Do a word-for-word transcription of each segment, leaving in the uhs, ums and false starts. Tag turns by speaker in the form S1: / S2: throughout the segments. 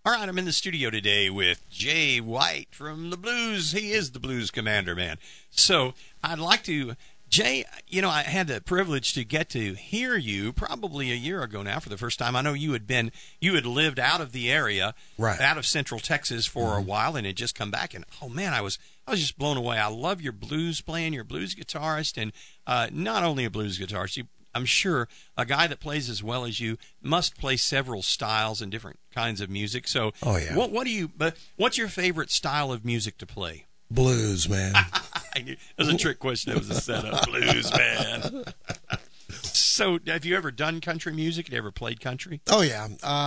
S1: All right, I'm in the studio today with Jay White from the Blues. He is the Blues Commander, man. So I'd like to, Jay, you know, I had the privilege to get to hear you probably a year ago now for the first time. I know you had been, you had lived out of the area,
S2: right,
S1: out of Central Texas for mm-hmm. a while, and had just come back. And oh man, I was, I was just blown away. I love your blues playing, your blues guitarist, and uh, not only a blues guitarist. You, I'm sure a guy that plays as well as you must play several styles and different kinds of music. So,
S2: oh yeah,
S1: what what do you? But what's your favorite style of music to play?
S2: Blues, man.
S1: It was a trick question. It was a setup. Blues, man. So, have you ever done country music? Have you ever played country?
S2: Oh yeah.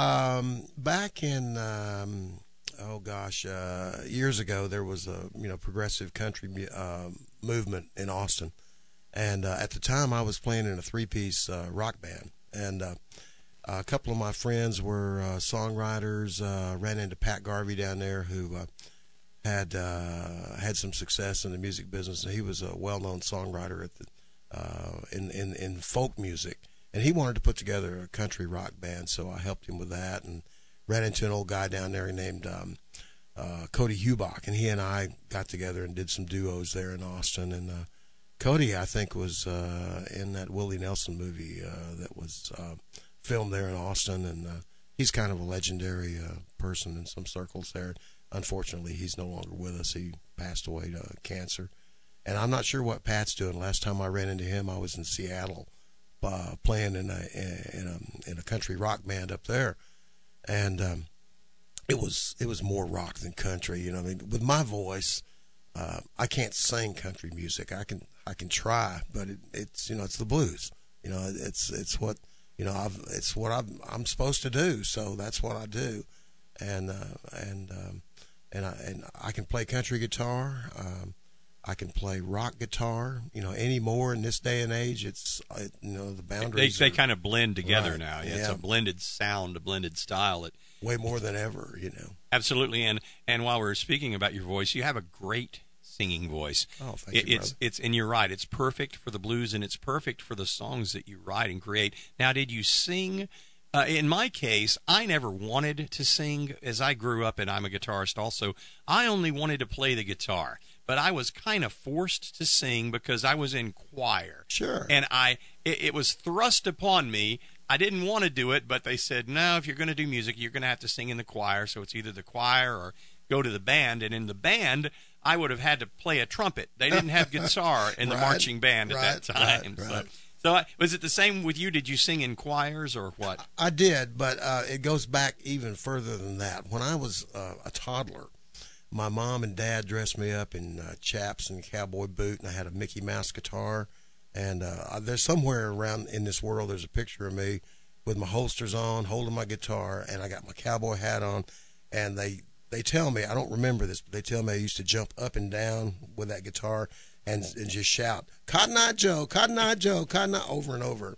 S2: Um, back in um, oh gosh, uh, years ago, there was a you know progressive country uh, movement in Austin. And uh, at the time, I was playing in a three-piece uh, rock band. And uh, a couple of my friends were uh, songwriters. Uh, ran into Pat Garvey down there, who uh, had uh, had some success in the music business. And he was a well-known songwriter at the uh, in, in in folk music. And he wanted to put together a country rock band, so I helped him with that. And ran into an old guy down there named um, uh, Cody Hubach, and he and I got together and did some duos there in Austin. And uh, Cody, I think, was uh, in that Willie Nelson movie uh, that was uh, filmed there in Austin, and uh, he's kind of a legendary uh, person in some circles there. Unfortunately, he's no longer with us. He passed away to cancer, and I'm not sure what Pat's doing. Last time I ran into him, I was in Seattle uh, playing in a, in a in a country rock band up there, and um, it was it was more rock than country. You know, I mean, with my voice, uh, I can't sing country music. I can. I can try, but it, it's you know it's the blues. You know it's it's what you know I've it's what I'm I'm supposed to do. So that's what I do, and uh, and um, and I and I can play country guitar. Um, I can play rock guitar. You know anymore in this day and age, it's it, you know the boundaries.
S1: They, they
S2: are,
S1: kind of blend together
S2: right,
S1: now.
S2: yeah.
S1: It's a blended sound, a blended style. It,
S2: way more than ever. You know.
S1: Absolutely, and and while we're speaking about your voice, you have a great singing voice.
S2: Oh, thank
S1: it,
S2: you,
S1: it's
S2: brother.
S1: it's and you're right. It's perfect for the blues, and it's perfect for the songs that you write and create. Now, did you sing? Uh, in my case, I never wanted to sing. As I grew up, and I'm a guitarist also, I only wanted to play the guitar. But I was kind of forced to sing because I was in choir.
S2: Sure.
S1: And I it, it was thrust upon me. I didn't want to do it, but they said, no, if you're going to do music, you're going to have to sing in the choir. So it's either the choir or go to the band. And in the band, I would have had to play a trumpet. They didn't have guitar in the
S2: right,
S1: marching band at
S2: right,
S1: that time.
S2: Right,
S1: so,
S2: right.
S1: so I, was it the same with you? Did you sing in choirs or what?
S2: I did, but uh, it goes back even further than that. When I was uh, a toddler, my mom and dad dressed me up in uh, chaps and cowboy boot, and I had a Mickey Mouse guitar. And uh, there's somewhere around in this world, there's a picture of me with my holsters on, holding my guitar, and I got my cowboy hat on, and they They tell me, I don't remember this, but they tell me I used to jump up and down with that guitar and, and just shout, Cotton Eye Joe, Cotton Eye Joe, Cotton Eye, over and over.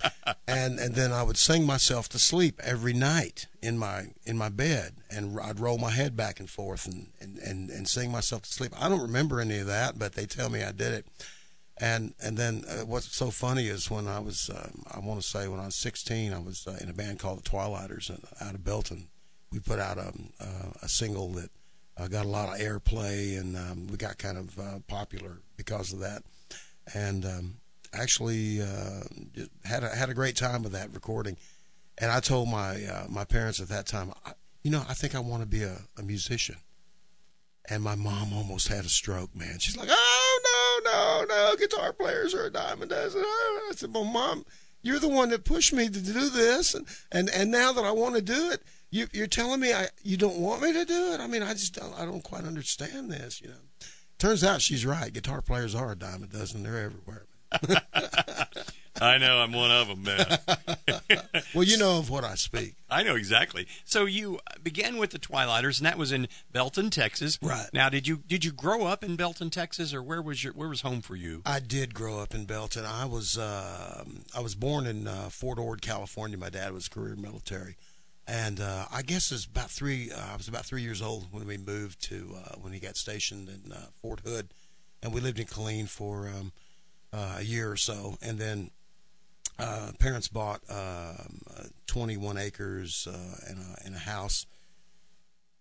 S2: and and then I would sing myself to sleep every night in my in my bed, and I'd roll my head back and forth and, and, and, and sing myself to sleep. I don't remember any of that, but they tell me I did it. And and then uh, what's so funny is when I was, um, I want to say when I was sixteen, I was uh, in a band called the Twilighters out of Belton. We put out a, uh, a single that uh, got a lot of airplay, and um, we got kind of uh, popular because of that. And um, actually uh, had a, had a great time with that recording. And I told my uh, my parents at that time, I, you know, I think I want to be a, a musician. And my mom almost had a stroke, man. She's like, oh, no, no, no, guitar players are a dime a dozen. I said, well, Mom, you're the one that pushed me to do this, and, and, and now that I want to do it, you, you're telling me I you don't want me to do it? I mean, I just don't, I don't quite understand this, you know. Turns out she's right. Guitar players are a dime a dozen. They're everywhere.
S1: I know, I'm one of them, man.
S2: Well, you know of what I speak.
S1: I know exactly. So you began with the Twilighters, and that was in Belton, Texas.
S2: Right.
S1: Now, did you did you grow up in Belton, Texas, or where was your where was home for you?
S2: I did grow up in Belton. I was uh, I was born in uh, Fort Ord, California. My dad was career military, and uh, I guess it's about three. Uh, I was about three years old when we moved to uh, when he got stationed in uh, Fort Hood, and we lived in Killeen for um, uh, a year or so, and then. Uh, parents bought um, uh, twenty-one acres uh, and, a, and a house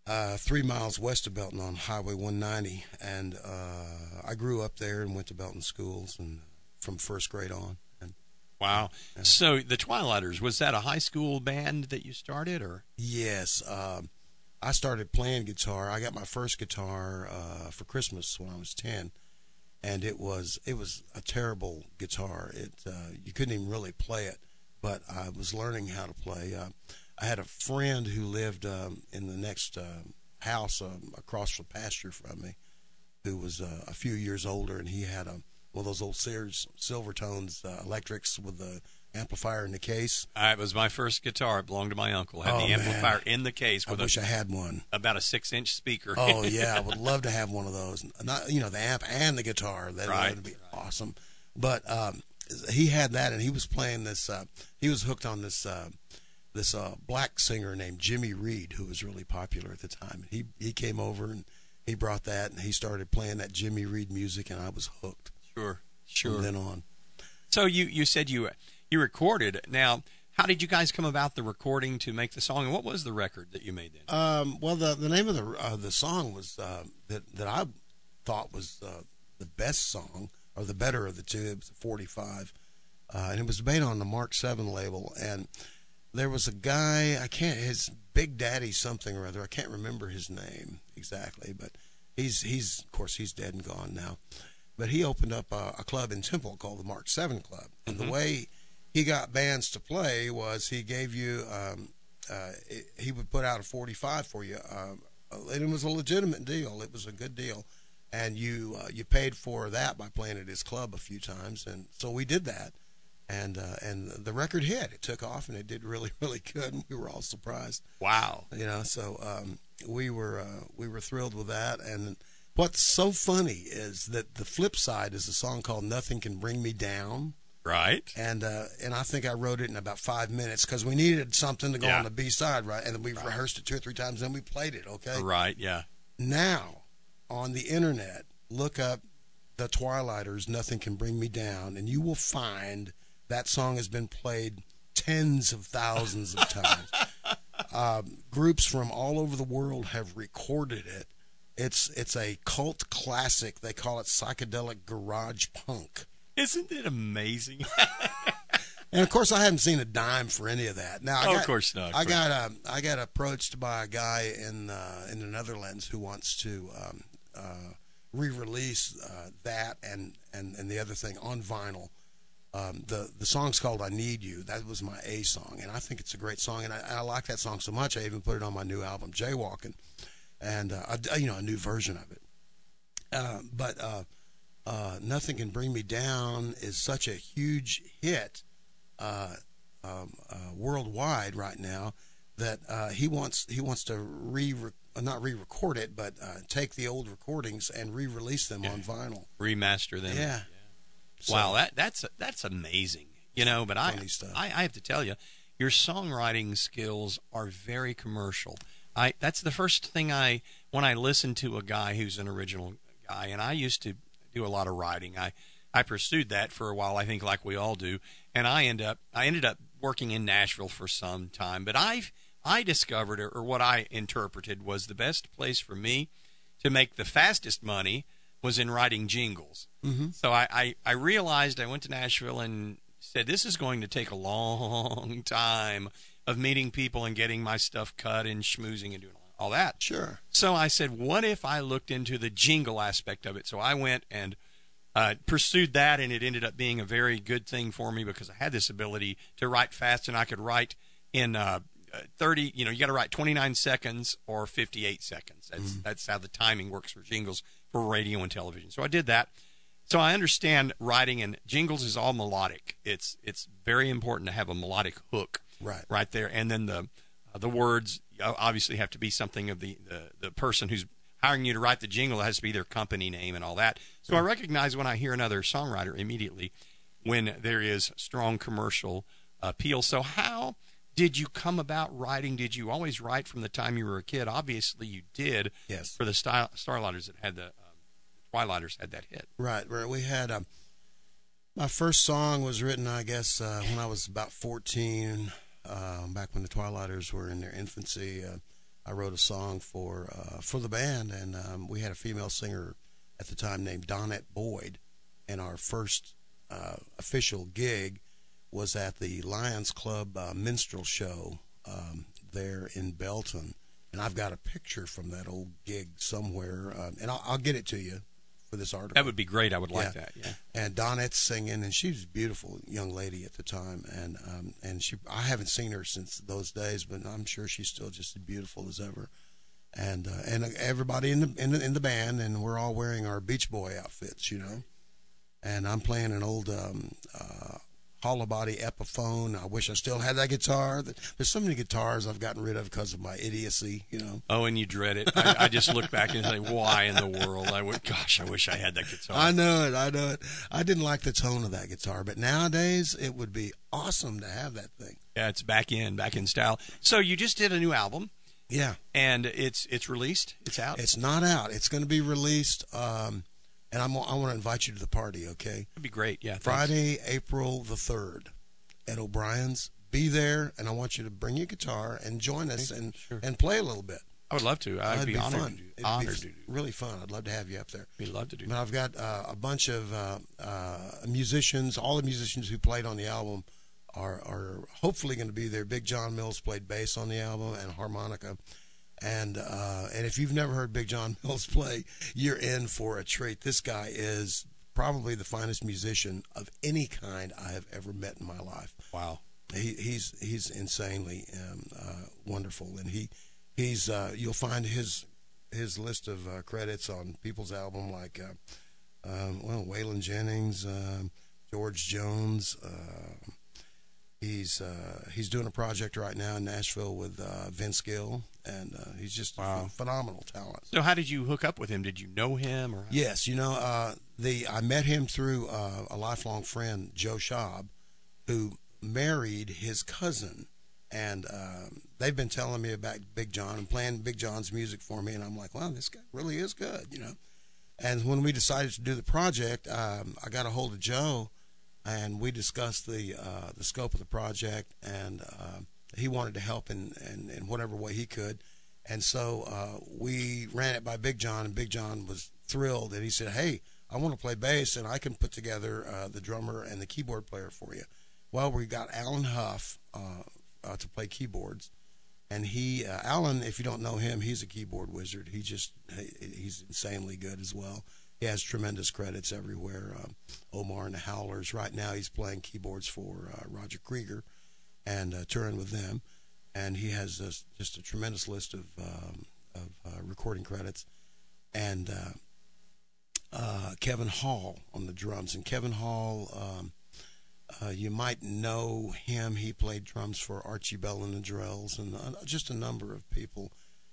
S2: uh, three miles west of Belton on Highway one ninety, and uh, I grew up there and went to Belton schools and from first grade on. And
S1: Wow.
S2: yeah.
S1: So the Twilighters, was that a high school band that you started, or?
S2: Yes, um, I started playing guitar. I got my first guitar uh, for Christmas when I was ten, and it was it was a terrible guitar. It uh, you couldn't even really play it, but I was learning how to play. Uh, I had a friend who lived um, in the next uh, house um, across the pasture from me, who was uh, a few years older, and he had a one of those old Sears Silvertones uh, electrics with the amplifier in the case.
S1: Uh, it was my first guitar. It belonged to my uncle. Had
S2: Oh,
S1: the amplifier
S2: man.
S1: in the case
S2: I
S1: with
S2: wish
S1: a,
S2: I had one.
S1: about a six-inch speaker.
S2: Oh yeah, I would love to have one of those. Not you know the amp and the guitar. That
S1: Right.
S2: would be awesome. But um, he had that, and he was playing this. Uh, he was hooked on this uh, this uh, black singer named Jimmy Reed, who was really popular at the time. He he came over and he brought that, and he started playing that Jimmy Reed music, and I was hooked.
S1: Sure, sure.
S2: From then on.
S1: So you, you said you you recorded. Now, how did you guys come about the recording to make the song, and what was the record that you made then?
S2: Um, well, the the name of the uh, the song was uh, that that I thought was uh, the best song, or the better of the two. It was forty-five, uh, and it was made on the Mark seven label. And there was a guy, I can't, his Big Daddy something or other. I can't remember his name exactly, but he's he's of course he's dead and gone now. But he opened up a, a club in Temple called the Mark seven Club, and
S1: Mm-hmm.
S2: the way he got bands to play was he gave you um, uh, it, he would put out a forty-five for you, um, and it was a legitimate deal. It was a good deal, and you uh, you paid for that by playing at his club a few times, and so we did that, and uh, and the record hit. It took off, and it did really really good, and we were all surprised.
S1: Wow.
S2: You know, so um, we were uh, we were thrilled with that. And what's so funny is that the flip side is a song called "Nothing Can Bring Me Down."
S1: Right.
S2: And uh, and I think I wrote it in about five minutes because we needed something to go
S1: Yeah.
S2: on the B side, right? And we
S1: Right.
S2: rehearsed it two or three times, and we played it. Okay.
S1: Right, yeah.
S2: Now, on the internet, look up the Twilighters. "Nothing Can Bring Me Down," and you will find that song has been played tens of thousands of times. um, groups from all over the world have recorded it. It's it's a cult classic. They call it psychedelic garage punk.
S1: Isn't it amazing?
S2: And of course, I haven't seen a dime for any of that. Now, I
S1: Oh,
S2: got,
S1: of course not, of
S2: I
S1: course
S2: got uh, I got approached by a guy in uh, in the Netherlands who wants to um, uh, re-release uh, that and, and, and the other thing on vinyl. Um, the the song's called "I Need You." That was my A song, and I think it's a great song. And I, I like that song so much, I even put it on my new album, Jaywalking, and uh, I, you know, a new version of it. Uh, but uh, uh, "Nothing Can Bring Me Down" is such a huge hit uh, um, uh, worldwide right now that uh, he wants he wants to re uh, not re-record it, but uh, take the old recordings and re-release them
S1: Yeah.
S2: on vinyl.
S1: Remaster them.
S2: Yeah. So,
S1: Wow, that that's that's amazing. You know, but I,
S2: Funny stuff.
S1: I I have to tell you, your songwriting skills are very commercial. I that's the first thing I when I listen to a guy who's an original guy, and I used to do a lot of writing. I I pursued that for a while, I think, like we all do, and I end up I ended up working in Nashville for some time. But I I discovered, or what I interpreted, was the best place for me to make the fastest money was in writing jingles.
S2: Mm-hmm.
S1: So I, I, I realized I went to Nashville and said, this is going to take a long time of meeting people and getting my stuff cut and schmoozing and doing all that.
S2: Sure.
S1: So I said, what if I looked into the jingle aspect of it? So I went and uh, pursued that, and it ended up being a very good thing for me because I had this ability to write fast, and I could write in uh, thirty, you know, you got to write twenty-nine seconds or fifty-eight seconds. That's, mm-hmm. that's how the timing works for jingles for radio and television. So I did that. So I understand writing, and jingles is all melodic. It's it's very important to have a melodic hook
S2: Right.
S1: right there, and then the uh, the words obviously have to be something of the, the, the person who's hiring you to write the jingle. It has to be their company name and all that. So mm-hmm. I recognize when I hear another songwriter immediately when there is strong commercial appeal. So how did you come about writing? Did you always write from the time you were a kid? Obviously you did.
S2: Yes.
S1: For the Star- Starlighters that had the um, Twilighters had that hit.
S2: Right. Where we had um, my first song was written, I guess, uh, when I was about fourteen. Uh, back when the Twilighters were in their infancy, uh, I wrote a song for uh, for the band, and um, we had a female singer at the time named Donette Boyd, and our first uh, official gig was at the Lions Club uh, minstrel show um, there in Belton, and I've got a picture from that old gig somewhere, uh, and I'll, I'll get it to you for this article.
S1: That would be great. I would like
S2: Yeah.
S1: that. Yeah.
S2: And Donette's singing, and she was a beautiful young lady at the time, and um, and she I haven't seen her since those days, but I'm sure she's still just as beautiful as ever. And uh, and everybody in the, in the in the band, and we're all wearing our Beach Boy outfits, you know. And I'm playing an old um, uh, hollow body Epiphone. I wish I still had that guitar. There's so many guitars I've gotten rid of because of my idiocy, you know.
S1: Oh, and you dread it. I, I just look back and say, why in the world? I would, gosh, I wish I had that guitar.
S2: I know it. I know it. I didn't like the tone of that guitar, but nowadays it would be awesome to have that thing.
S1: Yeah, it's back in, back in style. So you just did a new album.
S2: Yeah.
S1: And it's it's released? It's out?
S2: It's not out. It's going to be released, um, and I'm, I want to invite you to the party, okay?
S1: That'd be great, yeah. Thanks.
S2: Friday, April the third at O'Brien's. Be there, and I want you to bring your guitar and join us and,
S1: Sure.
S2: and play a little bit.
S1: I would love to. I'd
S2: It'd
S1: be,
S2: be
S1: honored
S2: fun.
S1: to do
S2: It'd
S1: honored
S2: be
S1: to do
S2: really fun. I'd love to have you up there.
S1: We'd love to do
S2: But I've got uh, a bunch of uh, uh, musicians. All the musicians who played on the album are, are hopefully going to be there. Big John Mills played bass on the album and harmonica. And uh, and if you've never heard Big John Mills play, you're in for a treat. This guy is probably the finest musician of any kind I have ever met in my life.
S1: Wow.
S2: He, he's he's insanely um, uh, wonderful, and he he's uh, you'll find his his list of uh, credits on people's album like uh, um, well Waylon Jennings, um, George Jones. Uh, he's uh, he's doing a project right now in Nashville with uh, Vince Gill, and uh, he's just
S1: Wow.
S2: a ph- phenomenal talent.
S1: So how did you hook up with him? Did you know him? Or
S2: Yes, you know uh, the I met him through uh, a lifelong friend, Joe Schaub, who married his cousin, and um, they've been telling me about Big John and playing Big John's music for me, and I'm like, wow, this guy really is good, you know. And when we decided to do the project, um, I got a hold of Joe, and we discussed the uh, the scope of the project, and uh, he wanted to help in, in, in whatever way he could, and so uh, we ran it by Big John, and Big John was thrilled, and he said, hey, I want to play bass, and I can put together uh, the drummer and the keyboard player for you. Well, we got Alan Huff uh, uh, to play keyboards, and he, uh, Alan, if you don't know him, he's a keyboard wizard. He just, he, he's insanely good as well. He has tremendous credits everywhere. Um, Omar and the Howlers. Right now, he's playing keyboards for uh, Roger Krieger and uh, touring with them, and he has this, just a tremendous list of um, of uh, recording credits. And uh, uh, Kevin Hall on the drums, and Kevin Hall. Um, Uh, you might know him. He played drums for Archie Bell and the Drells, and uh, just a number of people,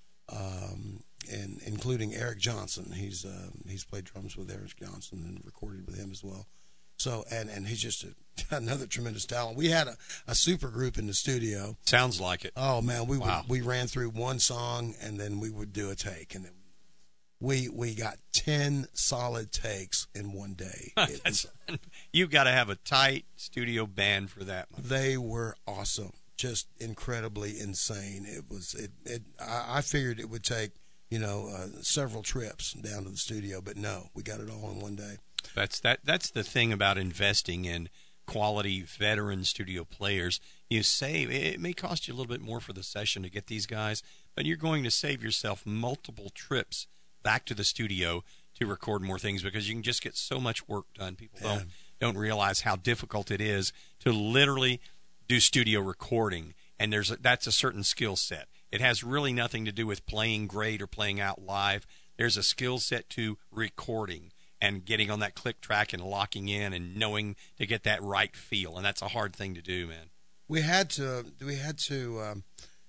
S2: um, and including Eric Johnson. He's uh, he's played drums with Eric Johnson and recorded with him as well. So and, and he's just a, another tremendous talent. We had a, a super group in the studio.
S1: Sounds like it.
S2: Oh man, we
S1: Wow.
S2: would, we ran through one song and then we would do a take, and then we we got ten solid takes in one day. It was,
S1: You've got to have a tight studio band for that.
S2: they were awesome, just incredibly insane. It was it. it I, I figured it would take you know uh, several trips down to the studio, but no, we got it all in one day.
S1: That's that. That's the thing about investing in quality veteran studio players. You save. It may cost you a little bit more for the session to get these guys, but you're going to save yourself multiple trips back to the studio to record more things because you can just get so much work done. People
S2: Yeah.
S1: don't don't realize how difficult it is to literally do studio recording, and there's a, that's a certain skill set. It has really nothing to do with playing great or playing out live. There's a skill set to recording and getting on that click track and locking in and knowing to get that right feel, and that's a hard thing to do, man.
S2: We had to we had to um,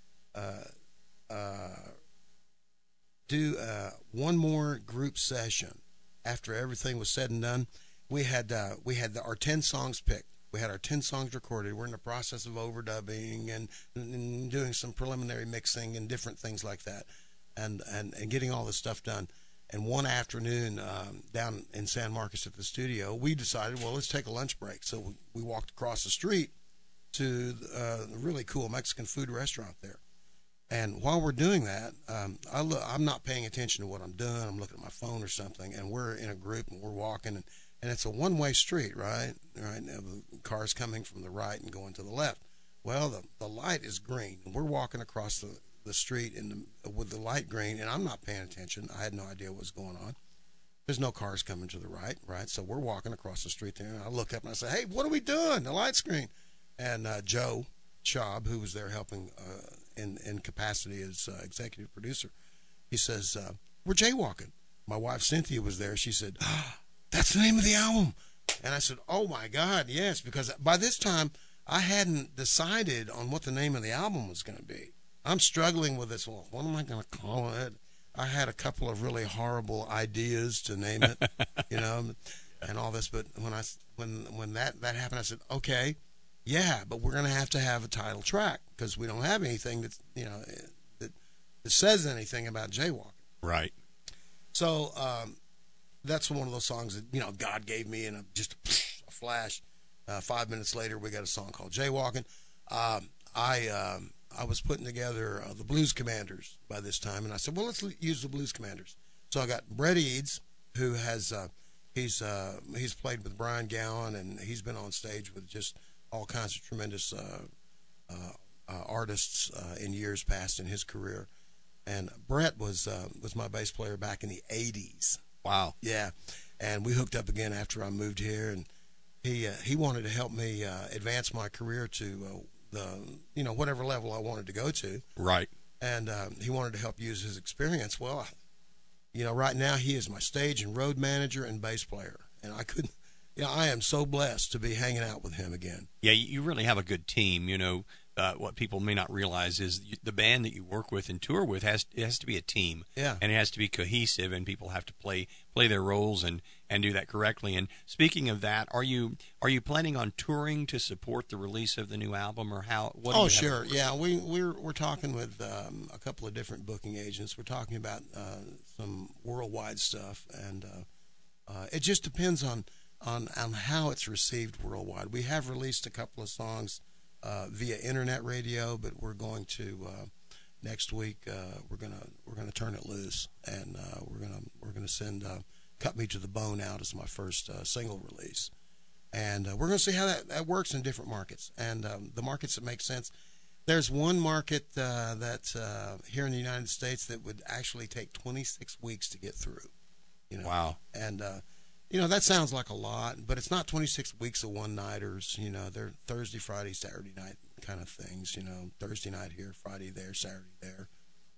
S2: uh, uh, do uh, one more group session after everything was said and done. We had uh, we had the, our ten songs picked. We had our ten songs recorded. We're in the process of overdubbing and, and doing some preliminary mixing and different things like that, and and, and getting all this stuff done. And one afternoon um, down in San Marcos at the studio, we decided, well, let's take a lunch break. So we, we walked across the street to uh, a really cool Mexican food restaurant there. And while we're doing that, um, I look, I'm not paying attention to what I'm doing. I'm looking at my phone or something, and we're in a group and we're walking, and, and it's a one-way street, right? Right. Now the car's coming from the right and going to the left. Well, the the light is green, and we're walking across the, the street in the, with the light green, and I'm not paying attention. I had no idea what was going on. There's no cars coming to the right, right? So we're walking across the street there, and I look up and I say, "Hey, what are we doing? The light's green." And uh, Joe Schaub, who was there helping uh, in in capacity as uh, executive producer, he says, uh, "We're jaywalking." My wife Cynthia was there. She said, oh, "That's the name of the album." And I said, "Oh my God, yes!" Because by this time I hadn't decided on what the name of the album was going to be. I'm struggling with this. Well, what am I going to call it? I had a couple of really horrible ideas to name it, you know, and all this. But when I when when that that happened, I said, "Okay, yeah, but we're going to have to have a title track because we don't have anything that you know that that says anything about jaywalking."
S1: Right.
S2: So um, that's one of those songs that you know God gave me in a, just a, a flash. Uh, five minutes later, we got a song called "Jaywalking." Um, I um, I was putting together uh, the Blues Commanders by this time, and I said, "Well, let's use the Blues Commanders." So I got Brett Eads, who has uh, he's uh, he's played with Brian Gowan, and he's been on stage with just all kinds of tremendous uh, uh, uh, artists uh, in years past in his career. And Brett was uh, was my bass player back in the eighties.
S1: Wow.
S2: Yeah, and we hooked up again after I moved here, and he uh, he wanted to help me uh, advance my career to uh, the you know whatever level I wanted to go to.
S1: Right.
S2: And um, he wanted to help use his experience. Well, you know, right now he is my stage and road manager and bass player, and I couldn't. Yeah, I am so blessed to be hanging out with him again.
S1: Yeah, you really have a good team. You know, uh, what people may not realize is the band that you work with and tour with has it has to be a team.
S2: Yeah,
S1: and it has to be cohesive, and people have to play play their roles and, and do that correctly. And speaking of that, are you are you planning on touring to support the release of the new album, or how? What do
S2: oh,
S1: you
S2: sure. Yeah, we we're we're talking with um, a couple of different booking agents. We're talking about uh, some worldwide stuff, and uh, uh, it just depends on. On, on how it's received worldwide. We have released a couple of songs uh, via internet radio, but we're going to uh, next week. Uh, we're gonna we're gonna turn it loose, and uh, we're gonna we're gonna send uh, "Cut Me to the Bone" out as my first uh, single release, and uh, we're gonna see how that, that works in different markets and um, the markets that make sense. There's one market uh, that uh, here in the United States that would actually take twenty-six weeks to get through. You know,
S1: wow,
S2: and uh, you know, that sounds like a lot, but it's not twenty-six weeks of one-nighters. You know, they're Thursday, Friday, Saturday night kind of things, you know, Thursday night here, Friday there, Saturday there.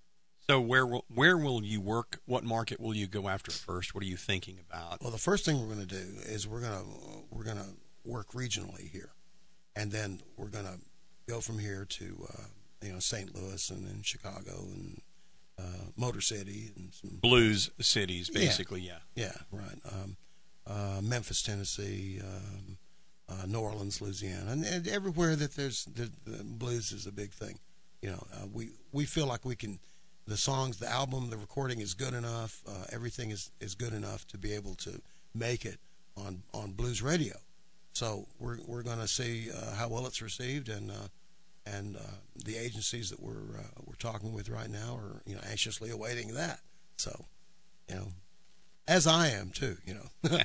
S1: So where will, where will you work? What market will you go after first? What are you thinking about?
S2: Well, the first thing we're going to do is we're going to we're going to work regionally here, and then we're going to go from here to, uh, you know, Saint Louis and then Chicago and uh, Motor City. and some
S1: Blues cities, basically, yeah.
S2: Yeah, yeah right. Um, Uh, Memphis, Tennessee, um, uh, New Orleans, Louisiana, and, and everywhere that there's the, the blues is a big thing. You know, uh, we we feel like we can. The songs, the album, the recording is good enough. Uh, everything is, is good enough to be able to make it on on blues radio. So we're we're going to see uh, how well it's received, and uh, and uh, the agencies that we're uh, we're talking with right now are you know anxiously awaiting that. So, you know. As I am, too, you know.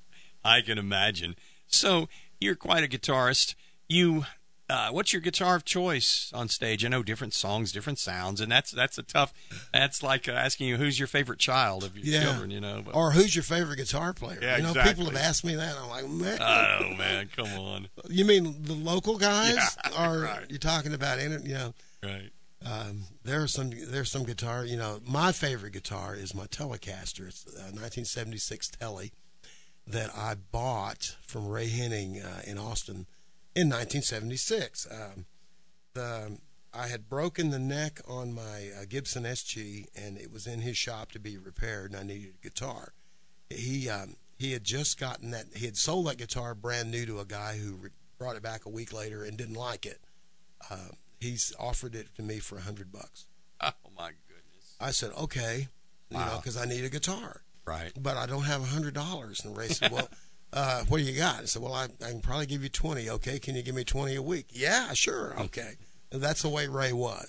S1: I can imagine. So you're quite a guitarist. You, uh, what's your guitar of choice on stage? I know different songs, different sounds, and that's that's a tough. That's like uh, asking you who's your favorite child of your
S2: yeah.
S1: children, you know. But,
S2: or who's your favorite guitar player?
S1: Yeah,
S2: you know,
S1: exactly.
S2: people have asked me that. And I'm like, man.
S1: Oh man, come on.
S2: You mean the local guys,
S1: yeah,
S2: or
S1: right.
S2: you're talking about, you know?
S1: Right.
S2: Um, there are some. There's some guitar. You know, my favorite guitar is my Telecaster. It's a nineteen seventy-six Tele that I bought from Ray Henning uh, in Austin in nineteen seventy-six. Um, the I had broken the neck on my uh, Gibson S G, and it was in his shop to be repaired, and I needed a guitar. He um, he had just gotten that. He had sold that guitar brand new to a guy who re- brought it back a week later and didn't like it. Uh, He's offered it to me for a hundred bucks.
S1: Oh my goodness!
S2: I said, okay, you
S1: wow.
S2: know, because I need a guitar,
S1: right?
S2: But I don't have a hundred dollars. And Ray said, well, uh, what do you got? I said, well, I, I can probably give you twenty. Okay, can you give me twenty a week? Yeah, sure. Okay, and that's the way Ray was.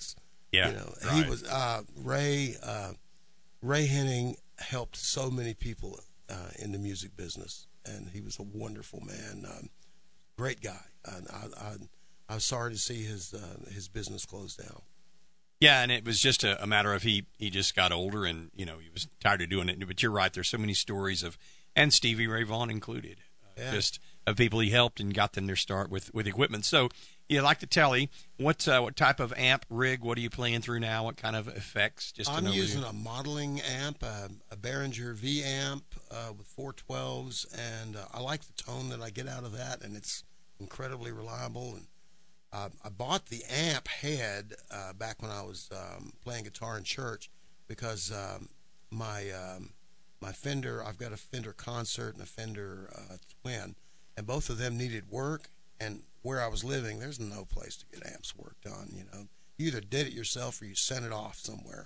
S1: Yeah,
S2: you know,
S1: right.
S2: he was uh, Ray. Uh, Ray Henning helped so many people uh, in the music business, and he was a wonderful man. Um, great guy. Uh, I, I, I was sorry to see his uh, his business close down.
S1: Yeah, and it was just a, a matter of he, he just got older and, you know, he was tired of doing it. But you're right, there's so many stories of, and Stevie Ray Vaughan included, uh,
S2: Yeah.
S1: just of people he helped and got them their start with, with equipment. So, yeah, like the Telly, what uh, what type of amp rig, what are you playing through now? What kind of effects? Just
S2: I'm
S1: an overview.
S2: using a modeling amp, a, a Behringer V amp uh, with four twelves, and uh, I like the tone that I get out of that, and it's incredibly reliable. And uh, I bought the amp head uh, back when I was um, playing guitar in church because um, my um, my Fender, I've got a Fender Concert and a Fender uh, Twin, and both of them needed work. And where I was living, there's no place to get amps work done. You know, you either did it yourself or you sent it off somewhere.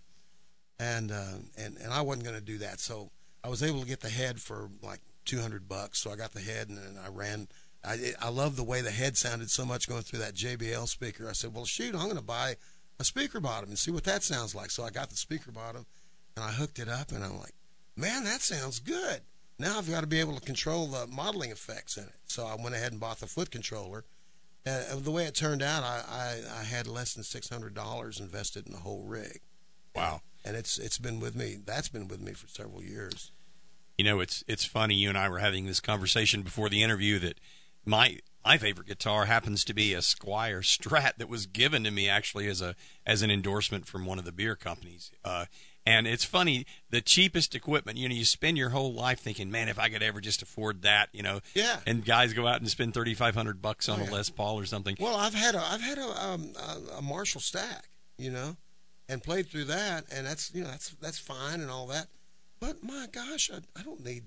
S2: And uh, and and I wasn't going to do that, so I was able to get the head for like two hundred bucks. So I got the head, and then I ran. I I love the way the head sounded so much going through that J B L speaker. I said, well, shoot, I'm going to buy a speaker bottom and see what that sounds like. So I got the speaker bottom, and I hooked it up, and I'm like, man, that sounds good. Now I've got to be able to control the modeling effects in it. So I went ahead and bought the foot controller. Uh, the way it turned out, I, I, I had less than six hundred dollars invested in the whole rig.
S1: Wow.
S2: And it's it's been with me. That's been with me for several years.
S1: You know, it's it's funny. You and I were having this conversation before the interview that my my favorite guitar happens to be a Squier Strat that was given to me actually as a as an endorsement from one of the beer companies. Uh, and it's funny, the cheapest equipment. You know, you spend your whole life thinking, man, if I could ever just afford that, you know.
S2: Yeah.
S1: And guys go out and spend thirty five hundred bucks on
S2: Oh,
S1: a
S2: yeah.
S1: Les Paul or something.
S2: Well, I've had a I've had a um, a, a Marshall stack, you know, and played through that, and that's you know that's that's fine and all that. But my gosh, I, I don't need.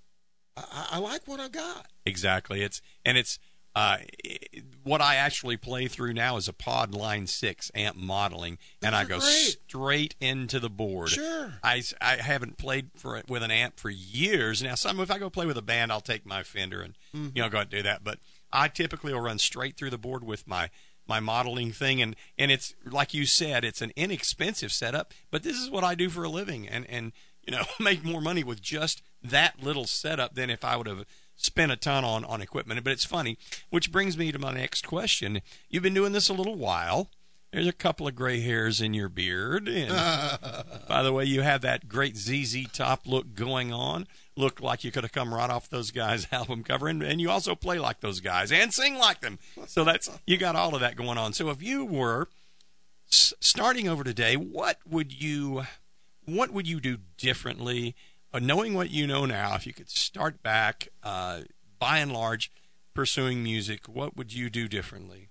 S2: I, I like what I got.
S1: Exactly. It's and it's uh, it, what I actually play through now is a Pod Line six amp modeling, and
S2: Those
S1: I
S2: are
S1: go
S2: great.
S1: straight into the board.
S2: Sure.
S1: I, I haven't played for with an amp for years now. Some if I go play with a band, I'll take my Fender and
S2: Mm-hmm.
S1: you know go out and do that. But I typically will run straight through the board with my my modeling thing, and and it's like you said, it's an inexpensive setup, but this is what I do for a living, and and you know make more money with just that little setup than if I would have spent a ton on on equipment. But it's funny, which brings me to my next question. You've been doing this a little while. There's a couple of gray hairs in your beard, and by the way, you have that great Z Z Top look going on. Looked like you could have come right off those guys' album cover, and, and you also play like those guys and sing like them. So that's you got all of that going on. So if you were s- starting over today, what would you what would you do differently, uh, knowing what you know now? If you could start back, uh, by and large, pursuing music, what would you do differently?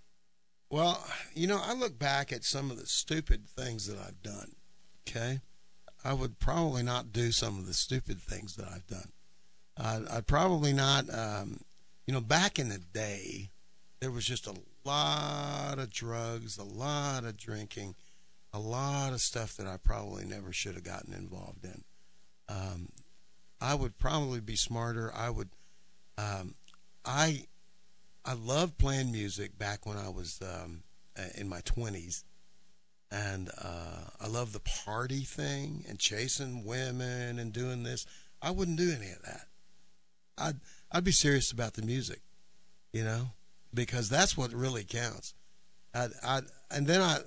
S2: Well, you know, I look back at some of the stupid things that I've done. Okay, I would probably not do some of the stupid things that I've done. I'd, I'd probably not, um, you know, back in the day, there was just a lot of drugs, a lot of drinking, a lot of stuff that I probably never should have gotten involved in. Um, I would probably be smarter. I would, um, I, I loved playing music back when I was um, in my twenties. And uh, I love the party thing and chasing women and doing this. I wouldn't do any of that. I'd I'd be serious about the music, you know, because that's what really counts. I'd, I'd, and then I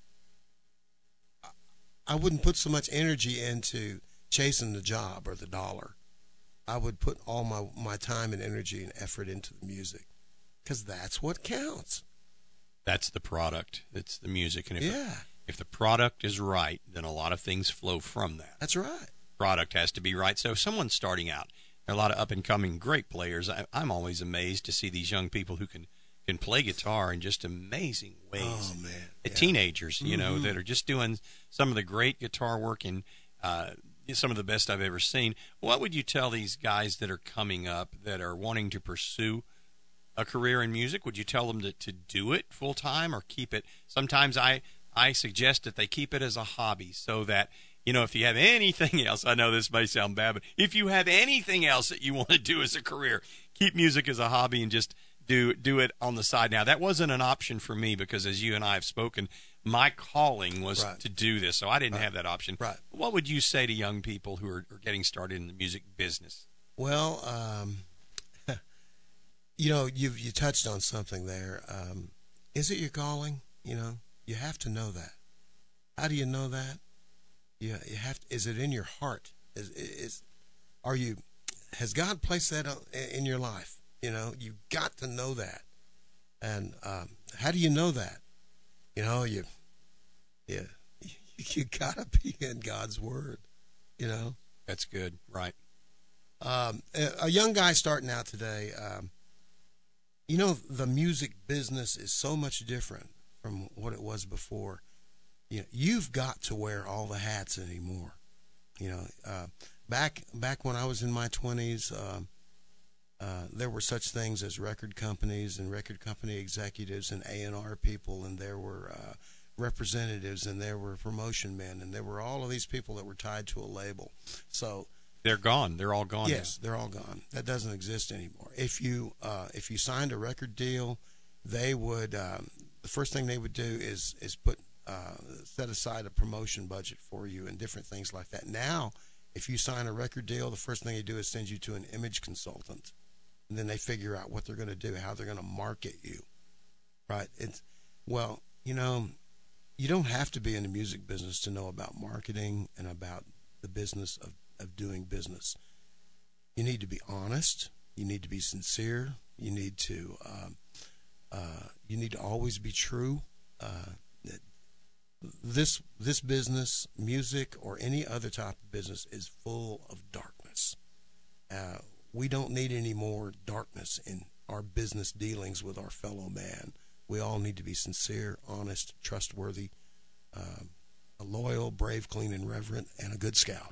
S2: I wouldn't put so much energy into chasing the job or the dollar. I would put all my, my time and energy and effort into the music because that's what counts.
S1: That's the product. It's the music. And if,
S2: Yeah.
S1: the, if the product is right, then a lot of things flow from that.
S2: That's right.
S1: Product has to be right. So if someone's starting out, there are a lot of up-and-coming great players. I, I'm always amazed to see these young people who can, can play guitar in just amazing ways.
S2: Oh, man.
S1: Uh,
S2: Yeah.
S1: Teenagers, you know,
S2: Mhm.
S1: that are just doing some of the great guitar work and uh, some of the best I've ever seen. What would you tell these guys that are coming up that are wanting to pursue a career in music? Would you tell them to, to do it full time or keep it? Sometimes I, I suggest that they keep it as a hobby so that, you know, if you have anything else, I know this may sound bad, but if you have anything else that you want to do as a career, keep music as a hobby and just do do it on the side. Now, that wasn't an option for me because, as you and I have spoken, my calling was
S2: Right.
S1: to do this, so I didn't
S2: Right.
S1: have that option.
S2: Right.
S1: What would you say to young people who are, are getting started in the music business?
S2: Well, um, you know, you've you touched on something there. Um, is it your calling? You know, you have to know that. How do you know that? You you have. Is it in your heart? Is is are you? Has God placed that in your life? You know, you've got to know that. And um, how do you know that? You know, you, yeah, you, you gotta be in God's Word. You know,
S1: That's good, right?
S2: um, a, a young guy starting out today. Um, you know, the music business is so much different from what it was before. You know, you've got to wear all the hats anymore. You know, uh, back back when I was in my twenties. Um, Uh, there were such things as record companies and record company executives and A and R people, and there were uh, representatives, and there were promotion men, and there were all of these people that were tied to a label. So
S1: They're gone. They're all gone
S2: yes, they're all gone. That doesn't exist anymore. If you uh, if you signed a record deal, they would um, the first thing they would do is is put uh, set aside a promotion budget for you and different things like that. Now, if you sign a record deal, the first thing they do is send you to an image consultant. And then they figure out what they're going to do, how they're going to market you, right? It's well, you know, you don't have to be in the music business to know about marketing and about the business of, of doing business. You need to be honest. You need to be sincere. You need to um, uh, you need to always be true. Uh, this this business, music or any other type of business, is full of darkness. Uh, We don't need any more darkness in our business dealings with our fellow man. We all need to be sincere, honest, trustworthy, um, a loyal, brave, clean, and reverent, and a good scout.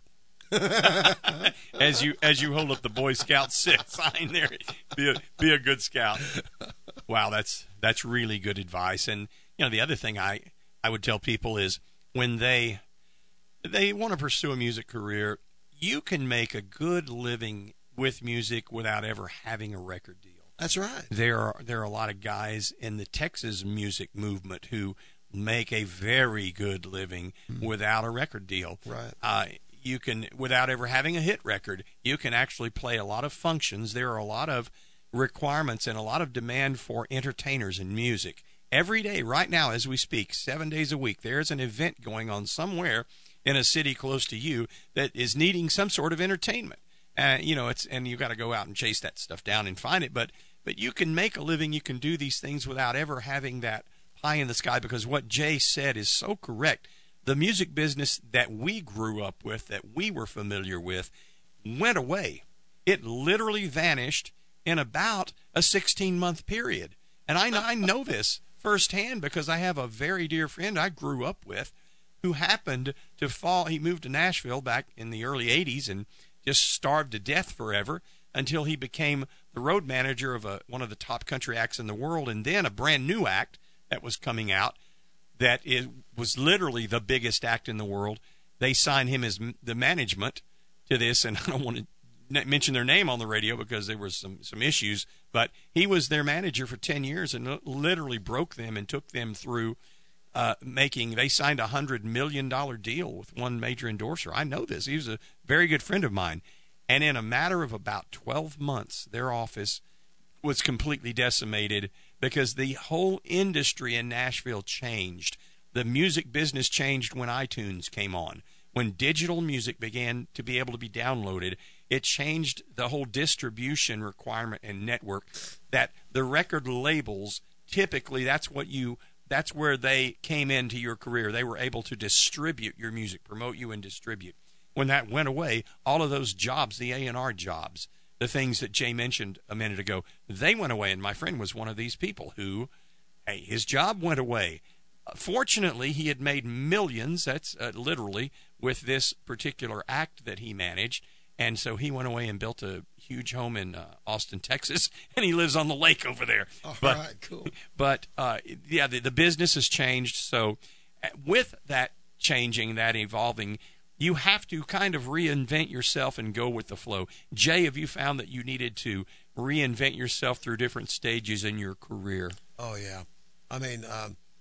S1: as you as you hold up the Boy Scout sign there, be a, be a good scout. Wow, that's that's really good advice. And you know, the other thing I I would tell people is when they they want to pursue a music career, you can make a good living with music without ever having a record deal.
S2: That's right.
S1: There are there are a lot of guys in the Texas music movement who make a very good living mm-hmm. without a record deal.
S2: Right.
S1: Uh, you can, without ever having a hit record, you can actually play a lot of functions. There are a lot of requirements and a lot of demand for entertainers in music. Every day, right now, as we speak, seven days a week, there's an event going on somewhere in a city close to you that is needing some sort of entertainment. Uh, you know, it's and you got to go out and chase that stuff down and find it. But but you can make a living. You can do these things without ever having that pie in the sky. Because what Jay said is so correct. The music business that we grew up with, that we were familiar with, went away. It literally vanished in about a sixteen-month period. And I, I know this firsthand because I have a very dear friend I grew up with who happened to fall. He moved to Nashville back in the early eighties and just starved to death forever until he became the road manager of a, one of the top country acts in the world, and then a brand new act that was coming out that is, was literally the biggest act in the world. They signed him as m- the management to this, and I don't want to n- mention their name on the radio because there was some, some issues, but he was their manager for ten years and l- literally broke them and took them through Uh, making, they signed a one hundred million dollars deal with one major endorser. I know this. He was a very good friend of mine. And in a matter of about twelve months, their office was completely decimated because the whole industry in Nashville changed. The music business changed when iTunes came on. When digital music began to be able to be downloaded, it changed the whole distribution requirement and network that the record labels, typically that's what you That's where they came into your career. They were able to distribute your music, promote you and distribute. When that went away, all of those jobs, the A and R jobs, the things that Jay mentioned a minute ago, they went away. And my friend was one of these people who, hey, his job went away. Fortunately, he had made millions, that's uh, literally, with this particular act that he managed. And so he went away and built a huge home in uh, Austin, Texas, and he lives on the lake over there.
S2: All
S1: but,
S2: right, cool.
S1: But, uh, yeah, the, the business has changed. So with that changing, that evolving, you have to kind of reinvent yourself and go with the flow. Jay, have you found that you needed to reinvent yourself through different stages in your career?
S2: Oh, yeah. I mean, um,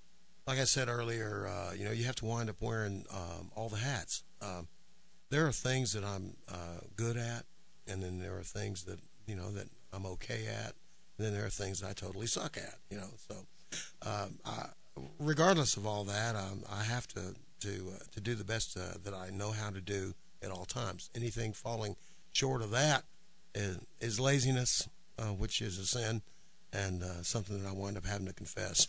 S2: like I said earlier, uh, you know, you have to wind up wearing um, all the hats. Um, there are things that I'm uh, good at, and then there are things that you know that I'm okay at, and then there are things that I totally suck at. You know, so um, I, regardless of all that, um, I have to to uh, to do the best uh, that I know how to do at all times. Anything falling short of that is, is laziness, uh, which is a sin, and uh, something that I wind up having to confess.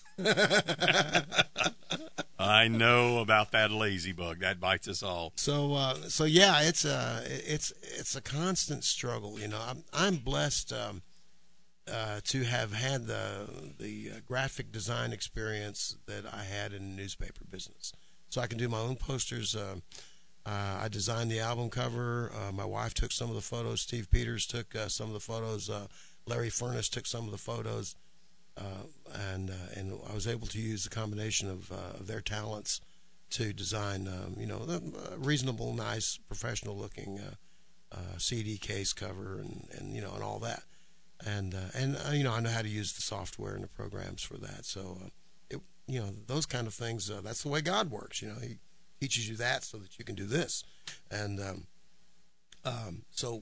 S1: I know about that lazy bug. That bites us all.
S2: So, uh, so yeah, it's a it's it's a constant struggle. You know, I'm I'm blessed um, uh, to have had the the uh, graphic design experience that I had in the newspaper business. So I can do my own posters. Uh, uh, I designed the album cover. Uh, my wife took some of the photos. Steve Peters took uh, some of the photos. Uh, Larry Furness took some of the photos. Uh, and uh, and I was able to use a combination of, uh, of their talents to design, um, you know, a reasonable, nice, professional-looking uh, uh, C D case cover, and, and you know, and all that. And uh, and uh, you know, I know how to use the software and the programs for that. So, uh, it, you know, those kind of things. Uh, that's the way God works. You know, He teaches you that so that you can do this. And um, um, so.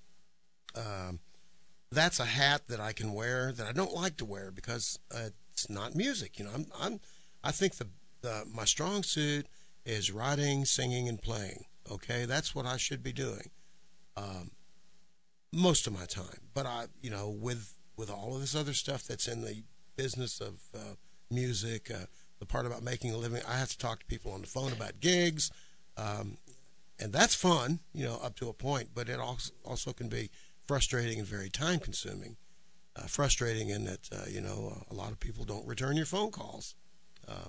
S2: Um, That's a hat that I can wear that I don't like to wear because uh, it's not music. You know, I'm, I'm, I think the, the my strong suit is writing, singing, and playing. Okay, that's what I should be doing um, most of my time. But I, you know, with with all of this other stuff that's in the business of uh, music, uh, the part about making a living, I have to talk to people on the phone about gigs, um, and that's fun, you know, up to a point. But it also also can be frustrating and very time consuming. Uh, frustrating in that, uh, you know, a lot of people don't return your phone calls. Uh,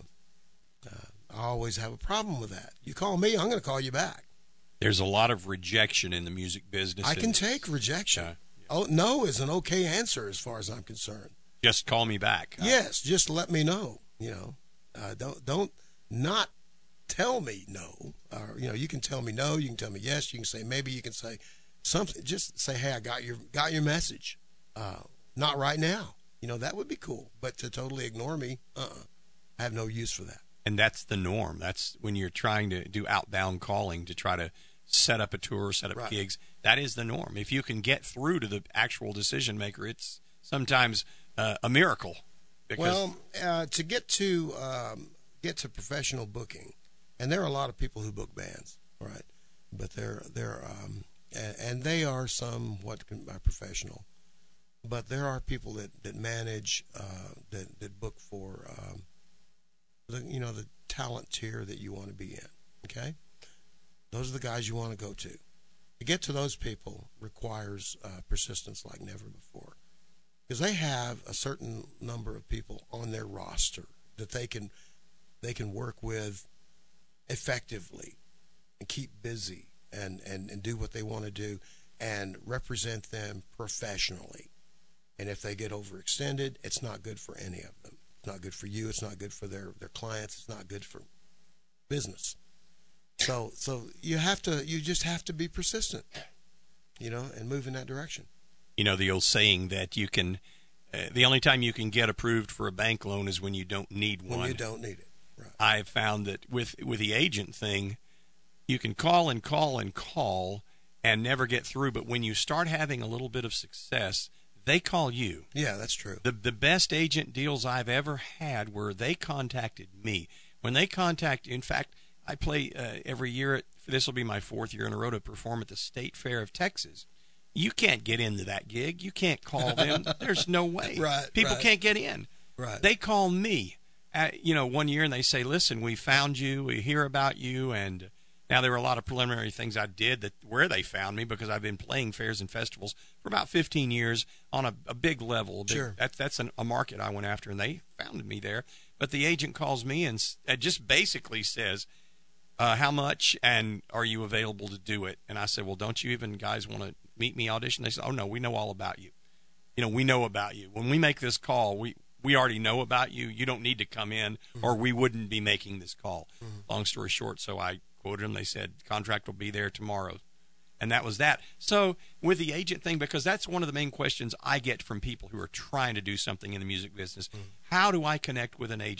S2: uh, I always have a problem with that. You call me, I'm going to call you back.
S1: There's a lot of rejection in the music business.
S2: I can take rejection. Uh, oh, no is an okay answer as far as I'm concerned.
S1: Just call me back. Huh?
S2: Yes, just let me know. You know, uh, don't don't not tell me no. Or you know, you can tell me no. You can tell me yes. You can say maybe. You can say something. Just say, hey, I got your got your message. Uh, not right now. You know, that would be cool. But to totally ignore me, uh-uh. I have no use for that.
S1: And that's the norm. That's when you're trying to do outbound calling to try to set up a tour, set up
S2: right.
S1: gigs. That is the norm. If you can get through to the actual decision maker, it's sometimes uh, a miracle.
S2: Well, uh, to get to um, get to professional booking, and there are a lot of people who book bands, right? But they're they're um, and, and they are somewhat professional. But there are people that that manage uh, that that book for um, the you know the talent tier that you want to be in. Okay, those are the guys you want to go to. To get to those people requires uh, persistence like never before, because they have a certain number of people on their roster that they can they can work with effectively and keep busy and, and, and do what they want to do and represent them professionally. And if they get overextended, it's not good for any of them. It's not good for you. It's not good for their, their clients. It's not good for business. So so you have to you just have to be persistent, you know, and move in that direction.
S1: You know, the old saying that you can, uh, the only time you can get approved for a bank loan is when you don't need one.
S2: When you don't need it. Right.
S1: I've found that with with the agent thing, you can call and call and call and never get through. But when you start having a little bit of success, they call you.
S2: Yeah, that's true.
S1: The the best agent deals I've ever had were they contacted me. When they contact, in fact, I play uh, every year. At, this will be my fourth year in a row to perform at the State Fair of Texas. You can't get into that gig. You can't call them. There's no way.
S2: Right.
S1: People
S2: right.
S1: can't get in.
S2: Right.
S1: They call me, at, you know, one year and they say, "Listen, we found you. We hear about you." And now there were a lot of preliminary things I did that where they found me because I've been playing fairs and festivals for about fifteen years on a, a big level. A big,
S2: sure.
S1: That, that's an, a market I went after, and they found me there. But the agent calls me and uh, just basically says, uh, how much and are you available to do it? And I said, well, don't you even guys want to meet me audition? They said, oh, no, we know all about you. You know, we know about you. When we make this call, we, we already know about you. You don't need to come in mm-hmm. or we wouldn't be making this call. Mm-hmm. Long story short, so I quoted them. They said, contract will be there tomorrow. And that was that. So with the agent thing, because that's one of the main questions I get from people who are trying to do something in the music business. Mm-hmm. How do I connect with an agent?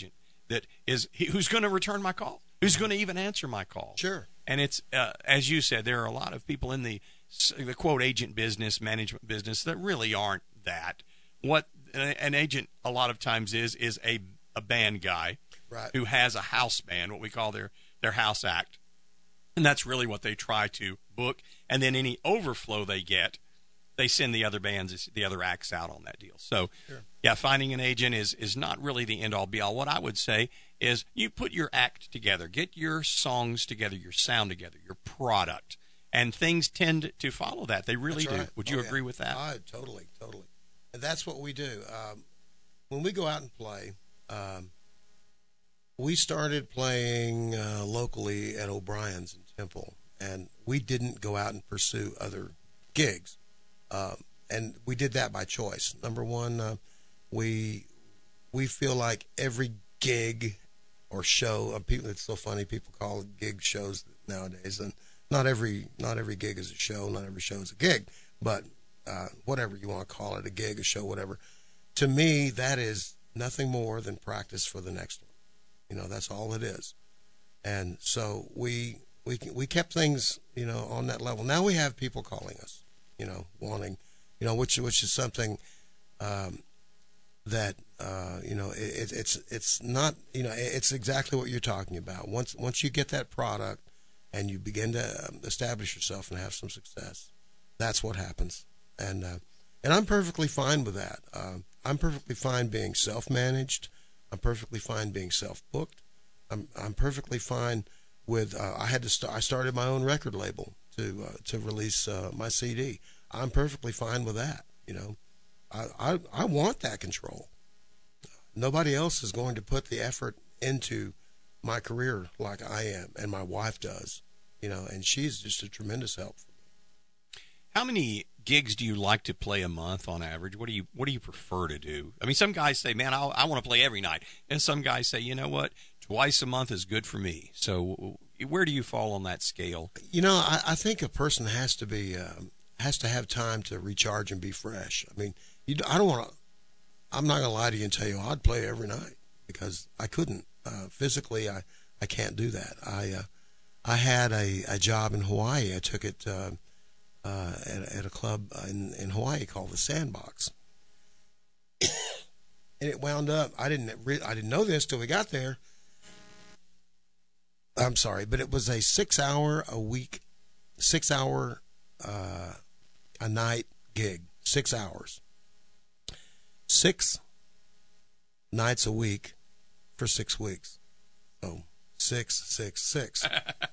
S1: that is who's going to return my call, who's going to even answer my call.
S2: Sure.
S1: And it's uh, as you said, there are a lot of people in the the quote agent business, management business that really aren't that. What an agent a lot of times is is a a band guy,
S2: right,
S1: who has a house band, what we call their their house act, and that's really what they try to book. And then any overflow they get, they send the other bands, the other acts out on that deal. So,
S2: sure.
S1: yeah, finding an agent is is not really the end all be all. What I would say is you put your act together, get your songs together, your sound together, your product, and things tend to follow that. They really
S2: That's
S1: do.
S2: right.
S1: Would you
S2: oh,
S1: agree
S2: yeah.
S1: with that?
S2: I totally, totally. And that's what we do. Um, when we go out and play, um, we started playing uh, locally at O'Brien's in Temple, and we didn't go out and pursue other gigs. Um, and we did that by choice. Number one, uh, we we feel like every gig or show, uh, people, it's so funny, people call it gig shows nowadays, and not every not every gig is a show, not every show is a gig, but uh, whatever you want to call it, a gig, a show, whatever. To me, that is nothing more than practice for the next one. You know, that's all it is. And so we we we kept things, you know, on that level. Now we have people calling us, you know, wanting, you know, which which is something um, that uh, you know, it, it's it's not, you know, it's exactly what you're talking about. Once once you get that product and you begin to establish yourself and have some success, that's what happens. And uh, and I'm perfectly fine with that. Uh, I'm perfectly fine being self-managed. I'm perfectly fine being self-booked. I'm I'm perfectly fine with. Uh, I had to start. I started my own record label to uh, to release uh, my C D. I'm perfectly fine with that. You know, I, I I want that control. Nobody else is going to put the effort into my career like I am, and my wife does. You know, and she's just a tremendous help for me.
S1: How many gigs do you like to play a month on average? What do you What do you prefer to do? I mean, some guys say, "Man, I'll, I want to play every night," and some guys say, "You know what? Twice a month is good for me." So, where do you fall on that scale?
S2: You know, I, I think a person has to be um, has to have time to recharge and be fresh. I mean, you, I don't want to. I'm not going to lie to you and tell you I'd play every night, because I couldn't uh, physically. I, I can't do that. I uh, I had a, a job in Hawaii. I took it uh, uh, at, at a club in, in Hawaii called the Sandbox, and it wound up. I didn't re- I didn't know this till we got there. I'm sorry, but it was a six hour a week, six hour uh, a night gig. Six hours, six nights a week for six weeks. So six, six, six.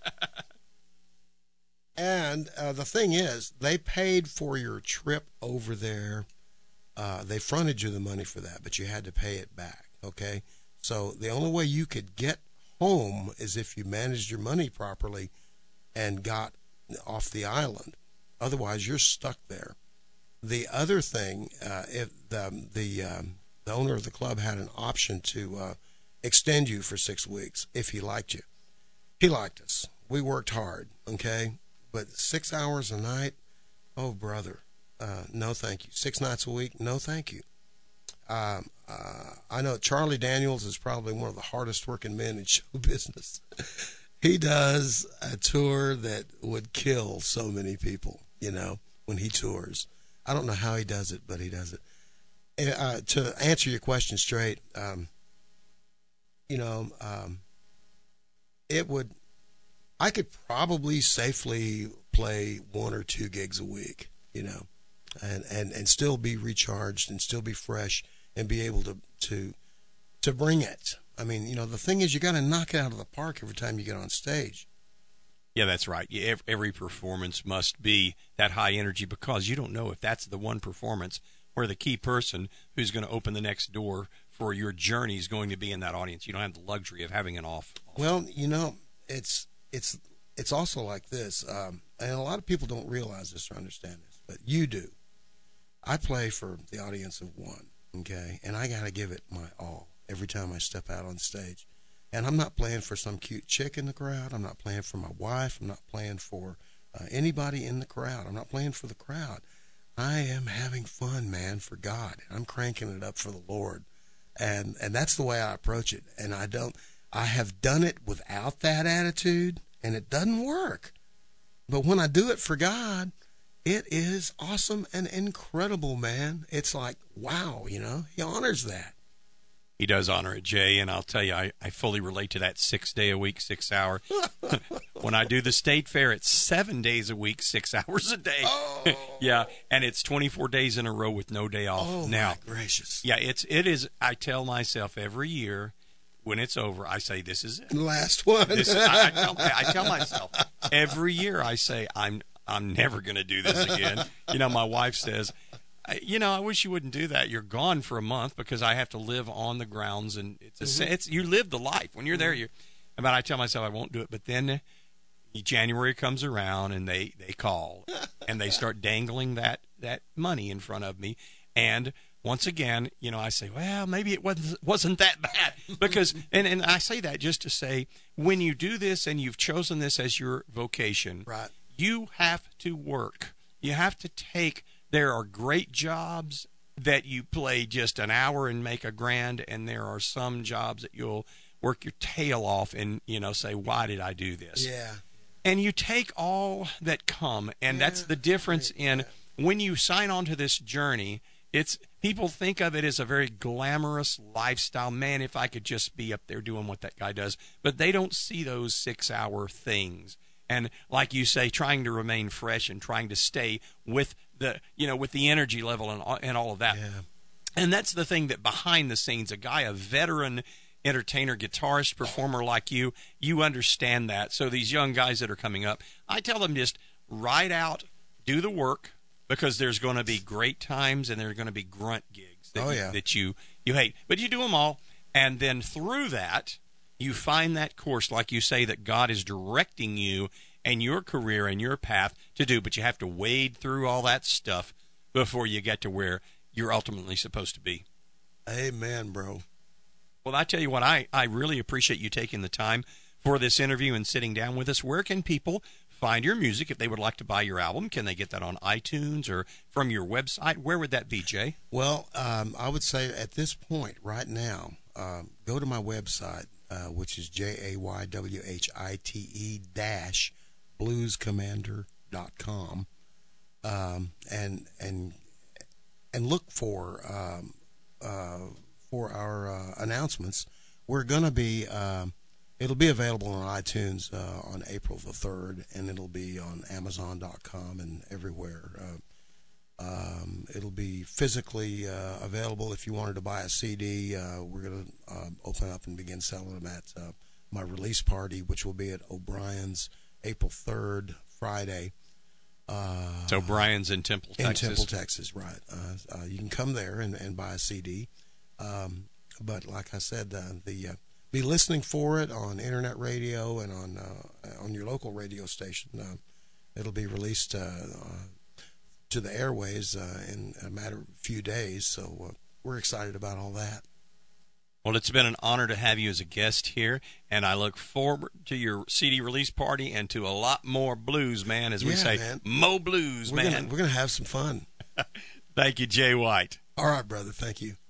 S2: And uh, the thing is, they paid for your trip over there. Uh, they fronted you the money for that, but you had to pay it back. Okay, so the only way you could get home is if you managed your money properly and got off the island. Otherwise, you're stuck there. The other thing, uh, if the the um, the owner of the club had an option to uh, extend you for six weeks if he liked you. He liked us. We worked hard, okay? But six hours a night, oh, brother, uh, no thank you. Six nights a week, no thank you. Um, uh, I know Charlie Daniels is probably one of the hardest working men in show business. He does a tour that would kill so many people, you know, when he tours. I don't know how he does it, but he does it. And, uh, to answer your question straight, um, you know, um, it would, I could probably safely play one or two gigs a week, you know, and, and, and still be recharged and still be fresh and be able to, to, to bring it. I mean, you know, the thing is, you got to knock it out of the park every time you get on stage.
S1: Yeah, that's right. Yeah, every performance must be that high energy, because you don't know if that's the one performance where the key person who's going to open the next door for your journey is going to be in that audience. You don't have the luxury of having an off. off.
S2: Well, you know, it's it's it's also like this, um, and a lot of people don't realize this or understand this, but you do. I play for the audience of one, okay, and I got to give it my all every time I step out on stage. And I'm not playing for some cute chick in the crowd. I'm not playing for my wife. I'm not playing for uh, anybody in the crowd. I'm not playing for the crowd. I am having fun, man, for God. I'm cranking it up for the Lord. and and that's the way I approach it. And I don't. I have done it without that attitude, and it doesn't work. But when I do it for God, it is awesome and incredible, man. It's like, wow, you know, he honors that.
S1: He does honor it, Jay, and I'll tell you, I, I fully relate to that six day a week, six hour. When I do the state fair, it's seven days a week, six hours a day.
S2: Oh.
S1: Yeah, and it's twenty-four days in a row with no day off.
S2: Oh,
S1: now,
S2: my gracious.
S1: Yeah, it's, it is, I tell myself every year when it's over, I say, this is it.
S2: The last one.
S1: This, I, I, tell, I tell myself every year, I say, I'm I'm never going to do this again. You know, my wife says, you know, I wish you wouldn't do that. You're gone for a month because I have to live on the grounds, and it's a, mm-hmm. it's you live the life when you're there. You, but I tell myself I won't do it. But then January comes around, and they, they call, and they start dangling that that money in front of me, and once again, you know, I say, well, maybe it wasn't wasn't that bad because, and and I say that just to say, when you do this and you've chosen this as your vocation,
S2: right,
S1: you have to work. You have to take. There are great jobs that you play just an hour and make a grand, and there are some jobs that you'll work your tail off and, you know, say, why did I do this?
S2: Yeah.
S1: And you take all that come, and
S2: yeah.
S1: that's the difference
S2: right.
S1: in
S2: yeah.
S1: when you sign on to this journey. It's people think of it as a very glamorous lifestyle. Man, if I could just be up there doing what that guy does. But they don't see those six-hour things. And like you say, trying to remain fresh and trying to stay with the, you know, with the energy level and all, and all of that.
S2: Yeah.
S1: And that's the thing that behind the scenes, a guy, a veteran entertainer, guitarist, performer like you, you understand that. So these young guys that are coming up, I tell them just ride out, do the work, because there's going to be great times and there are going to be grunt gigs that,
S2: oh,
S1: you,
S2: yeah.
S1: that you, you hate. But you do them all, and then through that, you find that course, like you say, that God is directing you and your career and your path to do. But you have to wade through all that stuff before you get to where you're ultimately supposed to be.
S2: Amen, bro.
S1: Well, I tell you what, I, I really appreciate you taking the time for this interview and sitting down with us. Where can people find your music if they would like to buy your album? Can they get that on iTunes or from your website? Where would that be, Jay?
S2: Well, um, I would say at this point right now, um, go to my website, uh, which is J A Y W H I T E dash blues commander dot com, um, and and and look for um, uh, for our uh, announcements. We're going to be um, it'll be available on iTunes uh, on April the third, and it'll be on Amazon dot com and everywhere. Uh, um, it'll be physically uh, available. If you wanted to buy a C D, uh, we're going to uh, open up and begin selling them at uh, my release party, which will be at O'Brien's April third, Friday. Uh,
S1: so O'Brien's in Temple, Texas.
S2: In Temple, Texas, right. Uh, uh, you can come there and, and buy a C D. Um, but like I said, uh, the uh, be listening for it on internet radio and on uh, on your local radio station. Uh, it'll be released uh, uh, to the airways uh, in a matter of a few days. So uh, we're excited about all that.
S1: Well, it's been an honor to have you as a guest here, and I look forward to your C D release party and to a lot more blues, man, as we
S2: yeah,
S1: say.
S2: Man.
S1: Mo blues,
S2: we're
S1: man.
S2: Gonna, we're going to have some fun.
S1: Thank you, Jay White.
S2: All right, brother. Thank you.